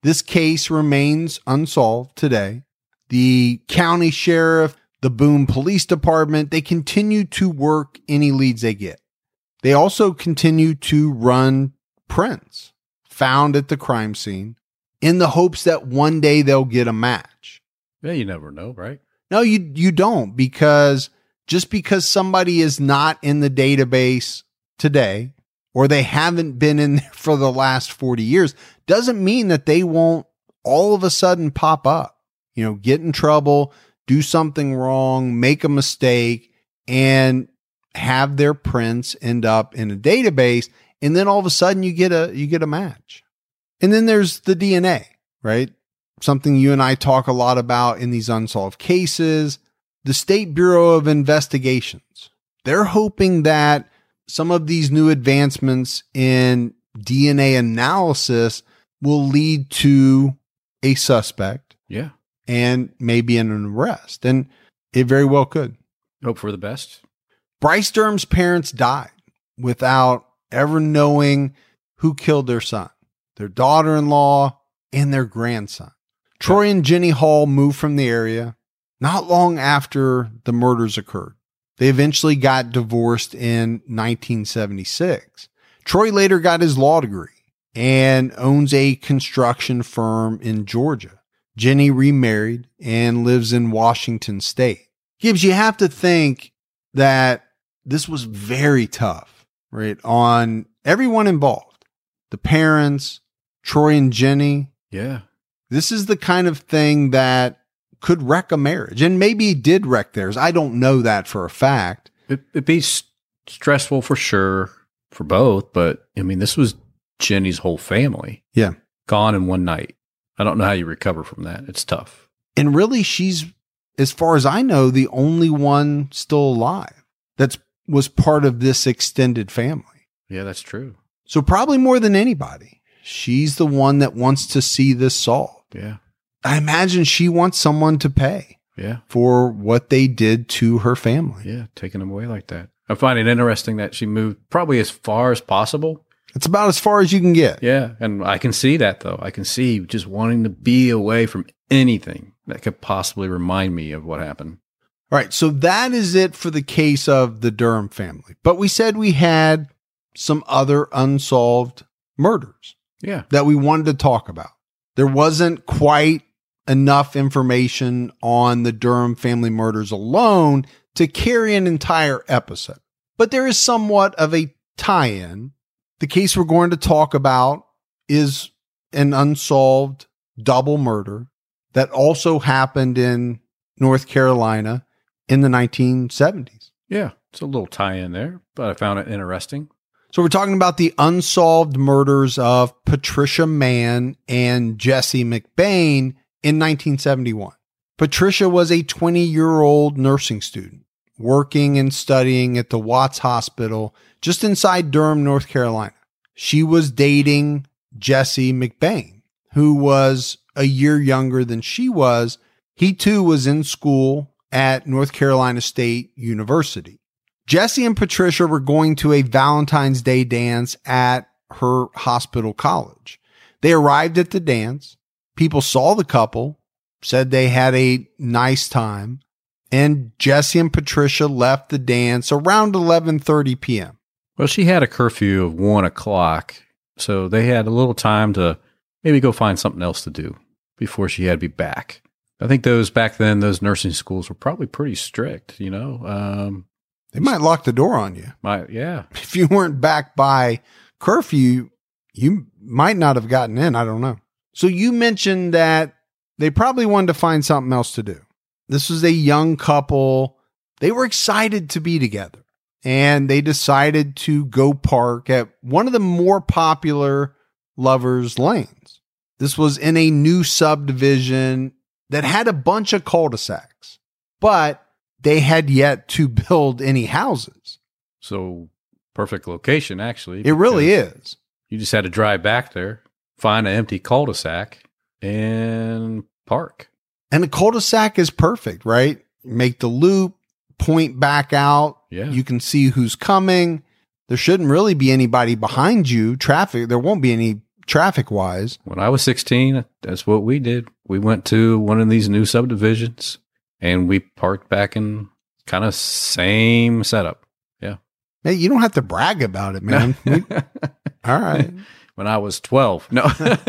This case remains unsolved today. The county sheriff, the Boone Police Department, they continue to work any leads they get. They also continue to run prints found at the crime scene in the hopes that one day they'll get a match. Yeah, you never know, right? No, you you don't, because just because somebody is not in the database today, or they haven't been in there for the last forty years, doesn't mean that they won't all of a sudden pop up, you know, get in trouble, do something wrong, make a mistake, and have their prints end up in a database. And then all of a sudden you get a, you get a match. And then there's the D N A, right? Something you and I talk a lot about in these unsolved cases. The State Bureau of Investigations, they're hoping that some of these new advancements in D N A analysis will lead to a suspect. Yeah. And maybe an arrest. And it very well could. Hope for the best. Bryce Durham's parents died without ever knowing who killed their son, their daughter-in-law, and their grandson. Troy and Jenny Hall moved from the area not long after the murders occurred. They eventually got divorced in nineteen seventy-six. Troy later got his law degree and owns a construction firm in Georgia. Jenny remarried and lives in Washington State. Gibbs, you have to think that this was very tough, right, on everyone involved. The parents, Troy and Jenny. Yeah. This is the kind of thing that could wreck a marriage. And maybe it did wreck theirs. I don't know that for a fact. It, it'd be s- stressful for sure for both, but I mean, this was Jenny's whole family. Yeah. Gone in one night. I don't know how you recover from that. It's tough. And really, she's, as far as I know, the only one still alive that's was part of this extended family. Yeah, that's true. So probably more than anybody, she's the one that wants to see this solved. Yeah. I imagine she wants someone to pay Yeah. for what they did to her family. Yeah. Taking them away like that. I find it interesting that she moved probably as far as possible. It's about as far as you can get. Yeah. And I can see that, though. I can see just wanting to be away from anything that could possibly remind me of what happened. All right. So that is it for the case of the Durham family. But we said we had some other unsolved murders Yeah. that we wanted to talk about. There wasn't quite enough information on the Durham family murders alone to carry an entire episode, but there is somewhat of a tie-in. The case we're going to talk about is an unsolved double murder that also happened in North Carolina in the nineteen seventies. Yeah. It's a little tie in there, but I found it interesting. So we're talking about the unsolved murders of Patricia Mann and Jesse McBain in nineteen seventy-one. Patricia was a twenty-year-old nursing student working and studying at the Watts Hospital just inside Durham, North Carolina. She was dating Jesse McBain, who was a year younger than she was. He too was in school at North Carolina State University. Jesse and Patricia were going to a Valentine's Day dance at her hospital college. They arrived at the dance. People saw the couple, said they had a nice time, and Jesse and Patricia left the dance around eleven thirty p.m. Well, she had a curfew of one o'clock, so they had a little time to maybe go find something else to do before she had to be back. I think those back then, those nursing schools were probably pretty strict, you know. Um, They might lock the door on you. my yeah, If you weren't back by curfew, you might not have gotten in. I don't know. So you mentioned that they probably wanted to find something else to do. This was a young couple. They were excited to be together, and they decided to go park at one of the more popular lovers' lanes. This was in a new subdivision that had a bunch of cul-de-sacs, but they had yet to build any houses. so perfect location actually. It really because is. You just had to drive back there, find an empty cul-de-sac, and park. And the cul-de-sac is perfect, right? Make the loop, point back out. Yeah. You can see who's coming. There shouldn't really be anybody behind you. Traffic, there won't be any traffic wise. When I was sixteen, that's what we did. We went to one of these new subdivisions and we parked back in kind of same setup. Yeah. Hey, you don't have to brag about it, man. We, all right. When I was twelve. No.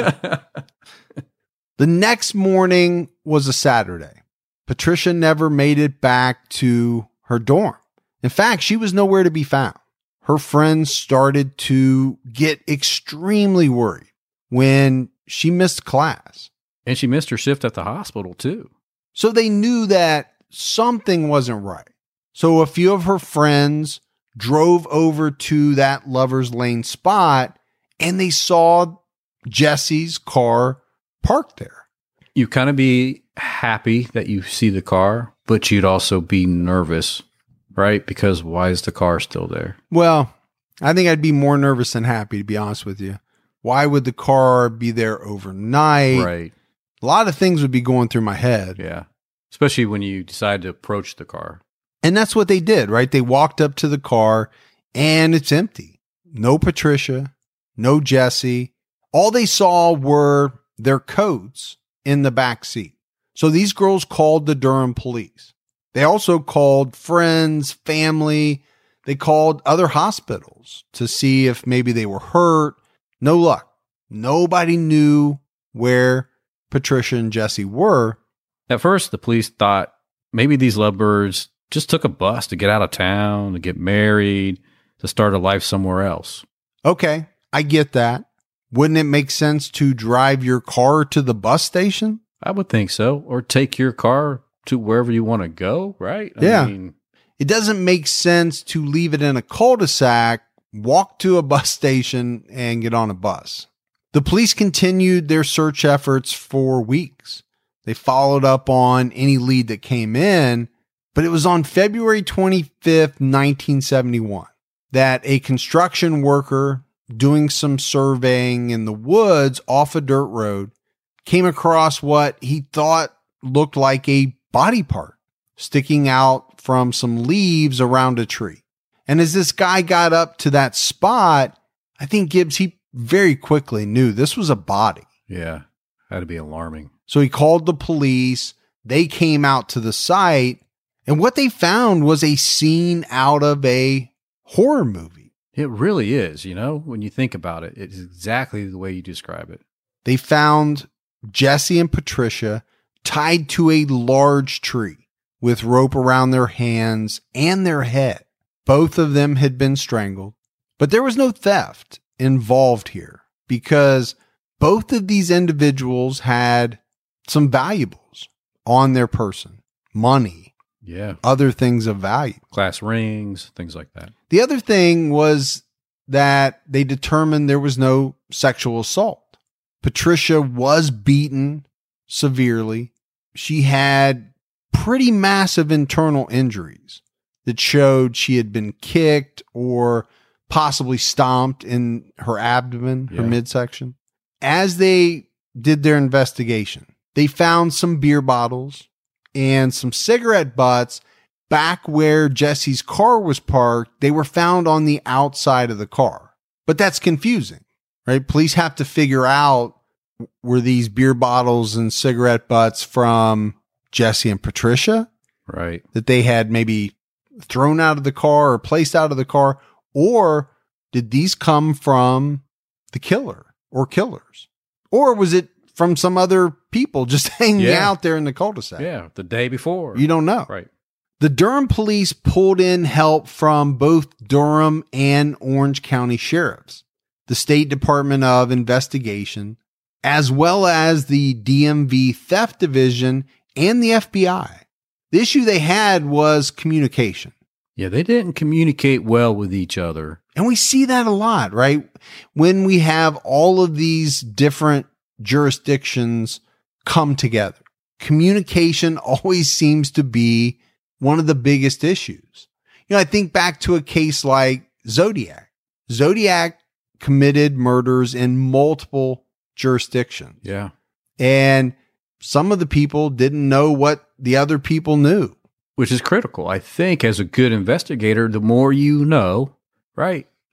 The next morning was a Saturday. Patricia never made it back to her dorm. In fact, she was nowhere to be found. Her friends started to get extremely worried when she missed class. And she missed her shift at the hospital too. So they knew that something wasn't right. So a few of her friends drove over to that Lover's Lane spot and they saw Jesse's car parked there. You kind of be happy that you see the car, but you'd also be nervous, right? Because why is the car still there? Well, I think I'd be more nervous than happy, to be honest with you. Why would the car be there overnight? Right. A lot of things would be going through my head. Yeah. Especially when you decide to approach the car. And that's what they did, right? They walked up to the car and it's empty. No Patricia, no Jesse. All they saw were their coats in the back seat. So these girls called the Durham police. They also called friends, family. They called other hospitals to see if maybe they were hurt. No luck. Nobody knew where Patricia and Jesse were. At first, the police thought maybe these lovebirds just took a bus to get out of town, to get married, to start a life somewhere else. Okay, I get that. Wouldn't it make sense to drive your car to the bus station? I would think so. Or take your car to wherever you want to go, right? I Yeah. mean, It doesn't make sense to leave it in a cul-de-sac, walk to a bus station, and get on a bus. The police continued their search efforts for weeks. They followed up on any lead that came in, but it was on February twenty-fifth, nineteen seventy-one, that a construction worker doing some surveying in the woods off a dirt road came across what he thought looked like a body part sticking out from some leaves around a tree. And as this guy got up to that spot, I think Gibbs, he very quickly knew this was a body. yeah, that'd be alarming. So he called the police. They came out to the site, and what they found was a scene out of a horror movie. It really is, you know, when you think about it, it's exactly the way you describe it. They found Jesse and Patricia tied to a large tree with rope around their hands and their head. Both of them had been strangled, but there was no theft involved here because both of these individuals had some valuables on their person, money, Yeah. other things of value. Glass rings, things like that. The other thing was that they determined there was no sexual assault. Patricia was beaten severely. She had pretty massive internal injuries that showed she had been kicked or possibly stomped in her abdomen, her Yeah. midsection. As they did their investigation, they found some beer bottles and some cigarette butts back where Jesse's car was parked. They were found on the outside of the car. But that's confusing, right? Police have to figure out, were these beer bottles and cigarette butts from Jesse and Patricia Right. that they had maybe thrown out of the car or placed out of the car? Or did these come from the killer or killers? Or was it from some other people just hanging Yeah. out there in the cul-de-sac? Yeah. The day before. You don't know. Right. The Durham police pulled in help from both Durham and Orange County sheriffs, the State Department of Investigation, as well as the D M V Theft Division and the F B I. The issue they had was communication. Yeah. They didn't communicate well with each other. And we see that a lot, right? When we have all of these different jurisdictions come together, communication always seems to be one of the biggest issues. You know, I think back to a case like Zodiac. Zodiac committed murders in multiple jurisdictions. Yeah. And some of the people didn't know what the other people knew. Which is critical. I think as a good investigator, the more you know, right?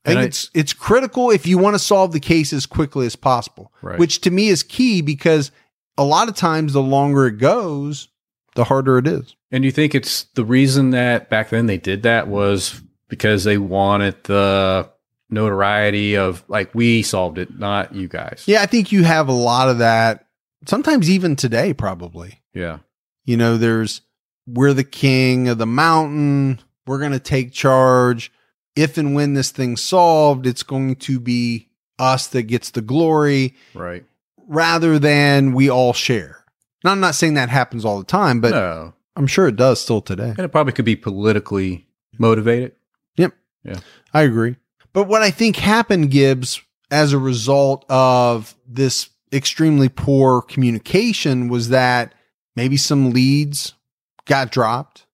I think And I- it's it's critical if you want to solve the case as quickly as possible, Right. which to me is key because a lot of times the longer it goes, the harder it is. And you think it's the reason that back then they did that was because they wanted the notoriety of like, we solved it, not you guys. Yeah, I think you have a lot of that. Sometimes even today, probably. Yeah. You know, there's, we're the king of the mountain. We're going to take charge. If and when this thing's solved, it's going to be us that gets the glory Right. rather than we all share. Now, I'm not saying that happens all the time, but no. I'm sure it does still today. And it probably could be politically motivated. Yep. Yeah. I agree. But what I think happened, Gibbs, as a result of this extremely poor communication was that maybe some leads got dropped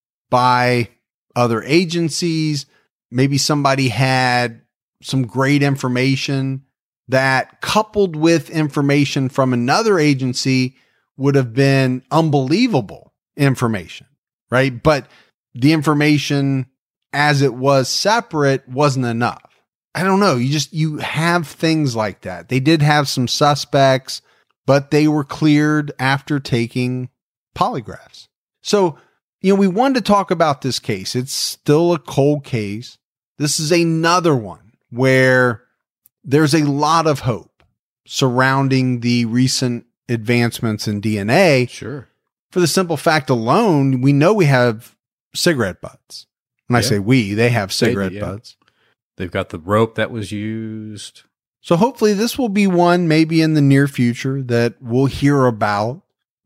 by other agencies. Maybe somebody had some great information that, coupled with information from another agency, would have been unbelievable information, right? But the information as it was separate wasn't enough. I don't know. You just, you have things like that. They did have some suspects, but they were cleared after taking polygraphs. So, you know, we wanted to talk about this case. It's still a cold case. This is another one where there's a lot of hope surrounding the recent advancements in D N A. Sure. For the simple fact alone, we know we have cigarette butts. When I Yeah. say we, they have cigarette yeah. butts. They've got the rope that was used. So hopefully this will be one maybe in the near future that we'll hear about,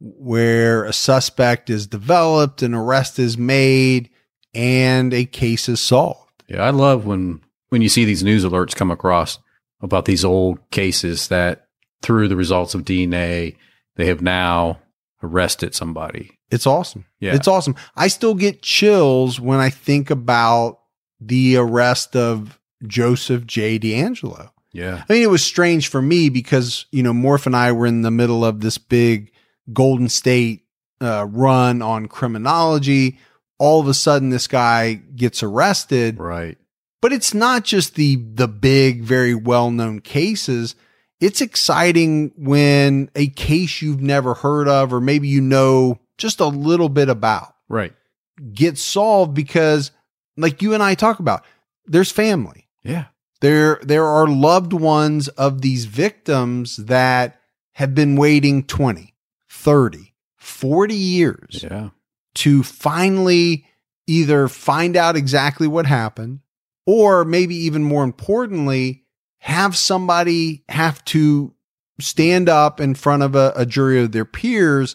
where a suspect is developed, an arrest is made, and a case is solved. Yeah, I love when when you see these news alerts come across about these old cases that through the results of D N A, they have now arrested somebody. It's awesome. Yeah. It's awesome. I still get chills when I think about the arrest of Joseph J. DeAngelo. Yeah. I mean, it was strange for me because, you know, Morph and I were in the middle of this big Golden State uh, run on criminology. All of a sudden, this guy gets arrested. Right. But it's not just the the big, very well-known cases. It's exciting when a case you've never heard of, or maybe you know just a little bit about, Right. gets solved because, like you and I talk about, there's family. Yeah. There, there are loved ones of these victims that have been waiting twenty, thirty, forty years Yeah. to finally either find out exactly what happened, or maybe even more importantly, have somebody have to stand up in front of a, a jury of their peers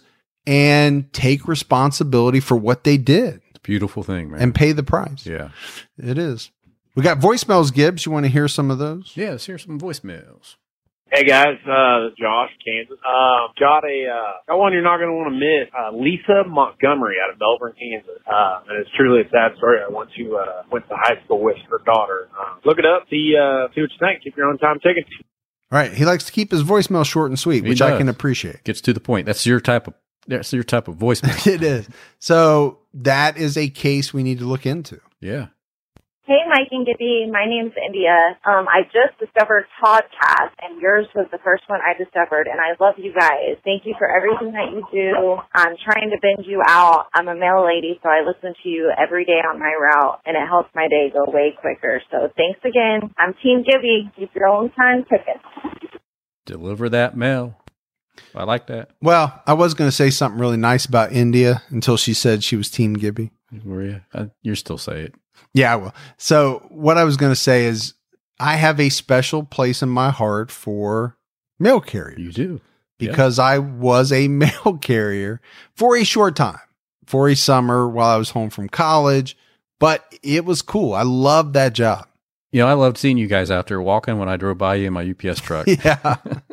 and take responsibility for what they did It's a beautiful thing, man. and pay the price. yeah. It is. We got voicemails, Gibbs. You want to hear some of those? Yeah, let's hear some voicemails. Hey guys, uh, Josh, Kansas. Um, got a, uh, got one you're not going to want to miss. Uh, Lisa Montgomery out of Melbourne, Kansas. Uh, and it's truly a sad story. I once you, uh, went to high school with her daughter. Um, look it up, see, uh, see what you think. Keep your own time tickets. All right. He likes to keep his voicemail short and sweet, He which I does. can appreciate. Gets to the point. That's your type of that's your type of voicemail. It is. So that is a case we need to look into. Yeah. Hey, Mike and Gibby. My name's India. Um, I just discovered Podcast, and yours was the first one I discovered, and I love you guys. Thank you for everything that you do. I'm trying to binge you out. I'm a mail lady, so I listen to you every day on my route, and it helps my day go way quicker. So thanks again. I'm Team Gibby. Keep your own time ticking. Deliver that mail. I like that. Well, I was going to say something really nice about India until she said she was Team Gibby. Were you? I, you're still say it. Yeah, I will. So what I was going to say is I have a special place in my heart for mail carriers. You do. Because I was a mail carrier for a short time, for a summer while I was home from college, but it was cool. I loved that job. You know, I loved seeing you guys out there walking when I drove by you in my U P S truck. Yeah.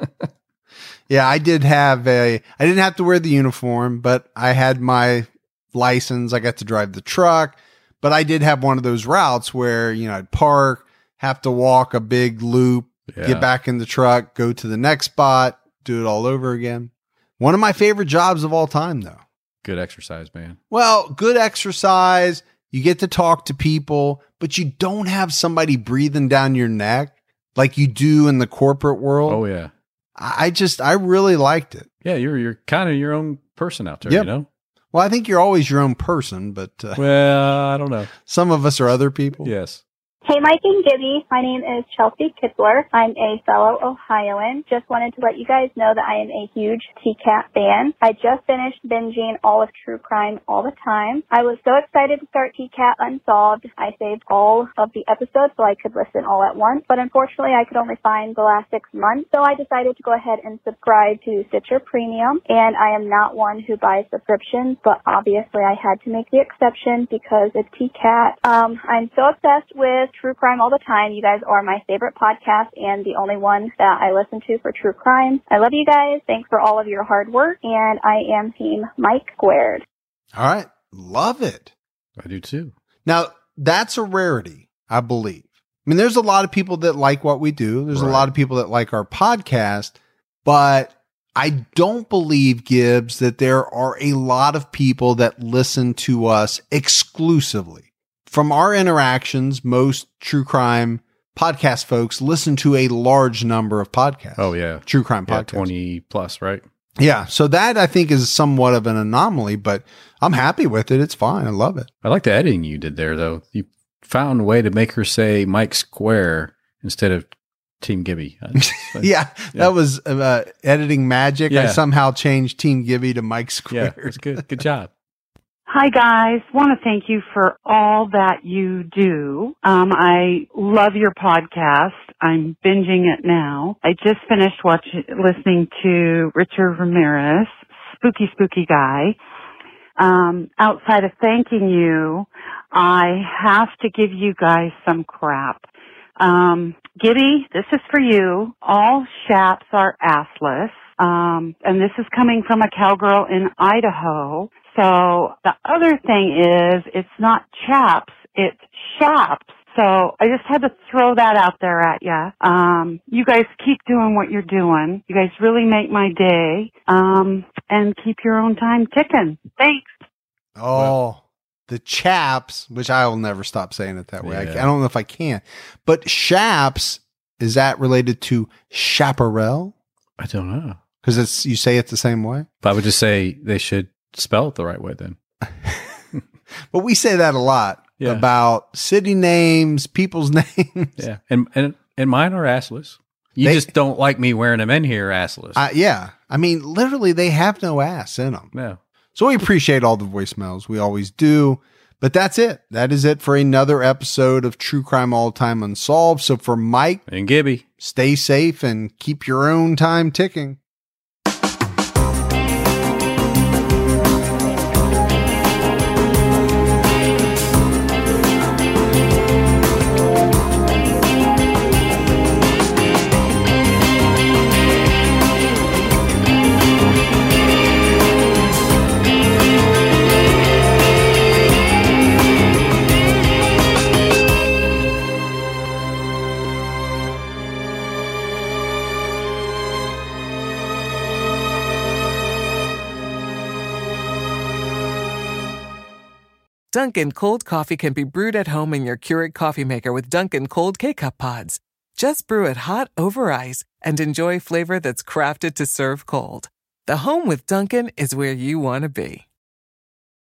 Yeah, I did have a, I didn't have to wear the uniform, but I had my license. I got to drive the truck, but I did have one of those routes where, you know, I'd park, have to walk a big loop, Yeah. get back in the truck, go to the next spot, do it all over again. One of my favorite jobs of all time, though. Good exercise, man. Well, good exercise. You get to talk to people, but you don't have somebody breathing down your neck like you do in the corporate world. Oh, yeah. I just, I really liked it. Yeah, you're you're kind of your own person out there, Yep. you know? Well, I think you're always your own person, but uh, Well, I don't know. some of us are other people. Yes. Hey, Mike and Gibby. My name is Chelsea Kitzler. I'm a fellow Ohioan. Just wanted to let you guys know that I am a huge T CAT fan. I just finished binging all of True Crime All the Time. I was so excited to start T CAT Unsolved. I saved all of the episodes so I could listen all at once, but unfortunately I could only find the last six months, so I decided to go ahead and subscribe to Stitcher Premium. And I am not one who buys subscriptions, but obviously I had to make the exception because it's T CAT. Um, I'm so obsessed with True Crime All the Time. You guys are my favorite podcast and the only one that I listen to for true crime. I love you guys. Thanks for all of your hard work, and I am Team Mike Squared. All right. Love it. I do too. Now, that's a rarity, I believe. I mean, there's a lot of people that like what we do. There's Right. a lot of people that like our podcast, but I don't believe, Gibbs, that there are a lot of people that listen to us exclusively. From our interactions, most true crime podcast folks listen to a large number of podcasts. Oh, yeah. True crime Yeah, podcasts. twenty plus, right? Yeah. So that I think is somewhat of an anomaly, but I'm happy with it. It's fine. I love it. I like the editing you did there, though. You found a way to make her say Mike Square instead of Team Gibby. Yeah, that was uh, editing magic. I Yeah. somehow changed Team Gibby to Mike Yeah, Square. it's good. Good job. Hi guys, want to thank you for all that you do. Um, I love your podcast. I'm binging it now. I just finished watching, listening to Richard Ramirez, spooky, spooky guy. Um, outside of thanking you, I have to give you guys some crap. Um, Gibby, this is for you. All shaps are assless. Um, and this is coming from a cowgirl in Idaho. So the other thing is, it's not chaps, it's shaps. So I just had to throw that out there at you. Um, you guys keep doing what you're doing. You guys really make my day. Um, and keep your own time ticking. Thanks. Oh, the chaps, which I will never stop saying it that way. I, Yeah. I don't know if I can. But shaps, is that related to chaparral? I don't know. Because it's you say it the same way. But I would just say they should spell it the right way then. But we say that a lot Yeah. about city names, people's names. Yeah. And and, and mine are assless. You They- just don't like me wearing them in here assless. Uh, yeah. I mean, literally, they have no ass in them. no. So we appreciate all the voicemails. We always do. But that's it. That is it for another episode of True Crime All Time Unsolved. So for Mike, And Gibby. stay safe and keep your own time ticking. Dunkin' cold coffee can be brewed at home in your Keurig coffee maker with Dunkin' cold K-Cup pods. Just brew it hot over ice and enjoy flavor that's crafted to serve cold. The home with Dunkin' is where you want to be.